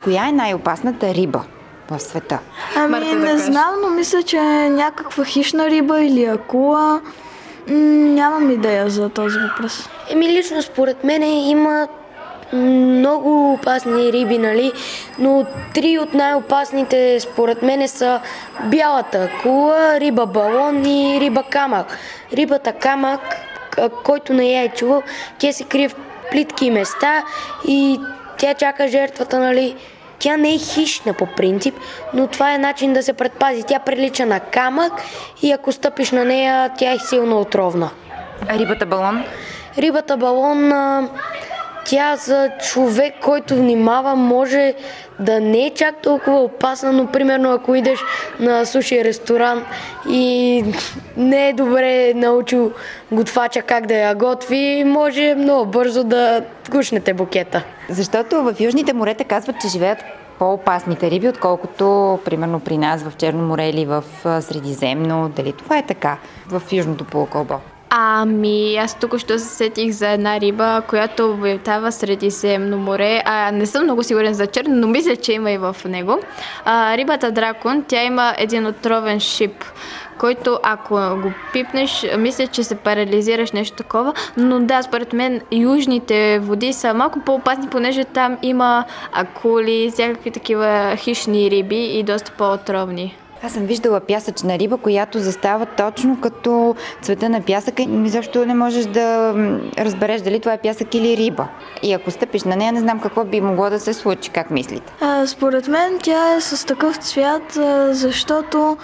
Коя е най-опасната риба в света? Ами не знам, но мисля, че е някаква хищна риба или акула. Нямам идея за този въпрос. Лично според мен има много опасни риби, нали? Но 3 от най-опасните според мен са бялата акула, риба балон и риба камък. Рибата камък, който не я е чувал, тя се крие в плитки места и тя чака жертвата, нали? Тя не е хищна по принцип, но това е начин да се предпази. Тя прилича на камък и ако стъпиш на нея, тя е силно отровна. А рибата балон? Рибата балон, тя за човек, който внимава, може да не е чак толкова опасна, но примерно ако идеш на суши ресторант и не е добре научил готвача как да я готви, може много бързо да гушнете букета. Защото в южните морета казват, че живеят по-опасните риби, отколкото примерно при нас в Черно море или в Средиземно. Дали това е така в южното полукълбо? Ами, аз тук ще се сетих за една риба, която обитава Средиземно море. Не съм много сигурен за Черно, но мисля, че има и в него. Рибата дракон, тя има един отровен шип, който ако го пипнеш, мисля, че се парализираш, нещо такова. Но да, според мен южните води са малко по-опасни, понеже там има акули, всякакви такива хищни риби и доста по-отровни. Аз съм виждала пясъчна риба, която застава точно като цвета на пясъка и защо не можеш да разбереш дали това е пясък или риба. И ако стъпиш на нея, не знам какво би могло да се случи. Как мислите? Според мен тя е с такъв цвят, защото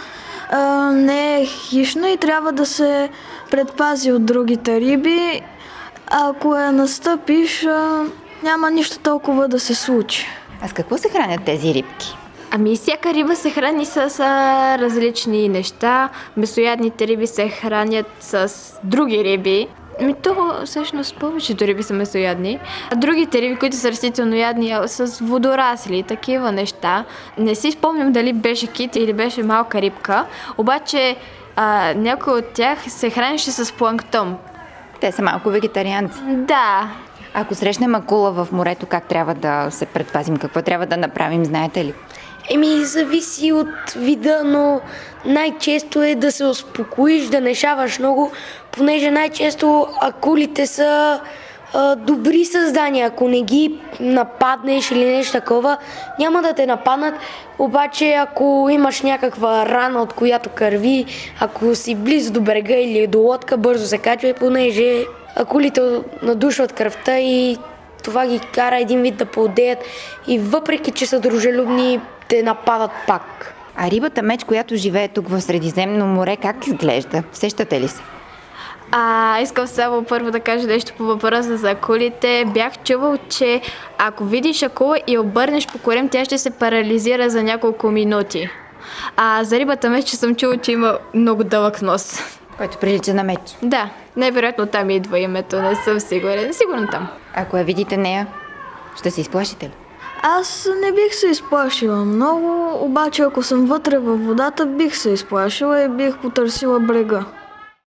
не е хищна и трябва да се предпази от другите риби. Ако я настъпиш, няма нищо толкова да се случи. А с какво се хранят тези рибки? Ами, всяка риба се храни с различни неща. Месоядните риби се хранят с други риби. Всъщност повечето риби са месоядни. А другите риби, които са растителноядни, с водорасли, такива неща. Не си спомням дали беше кит или беше малка рибка, обаче някой от тях се хранеше с планктон. Те са малко вегетарианци. Да. Ако срещнем акула в морето, как трябва да се предпазим? Какво трябва да направим, знаете ли? Зависи от вида, но най-често е да се успокоиш, да не шаваш много, понеже най-често акулите са добри създания. Ако не ги нападнеш или нещо такова, няма да те нападнат, обаче ако имаш някаква рана, от която кърви, ако си близо до брега или до лодка, бързо се качва, понеже акулите надушват кръвта и това ги кара един вид да поудеят и въпреки, че са дружелюбни, те нападат пак. А рибата меч, която живее тук в Средиземно море, как изглежда? Сещате ли се? Искам само първо да кажа нещо по въпроса за акулите. Бях чувал, че ако видиш акула и обърнеш по корем, тя ще се парализира за няколко минути. За рибата меч съм чувал, че има много дълъг нос. Който прилича на меч. Да, най-вероятно там идва името, не съм сигурен. Сигурно там. Ако я видите нея, ще се изплашите ли? Аз не бих се изплашила много, обаче ако съм вътре във водата, бих се изплашила и бих потърсила брега.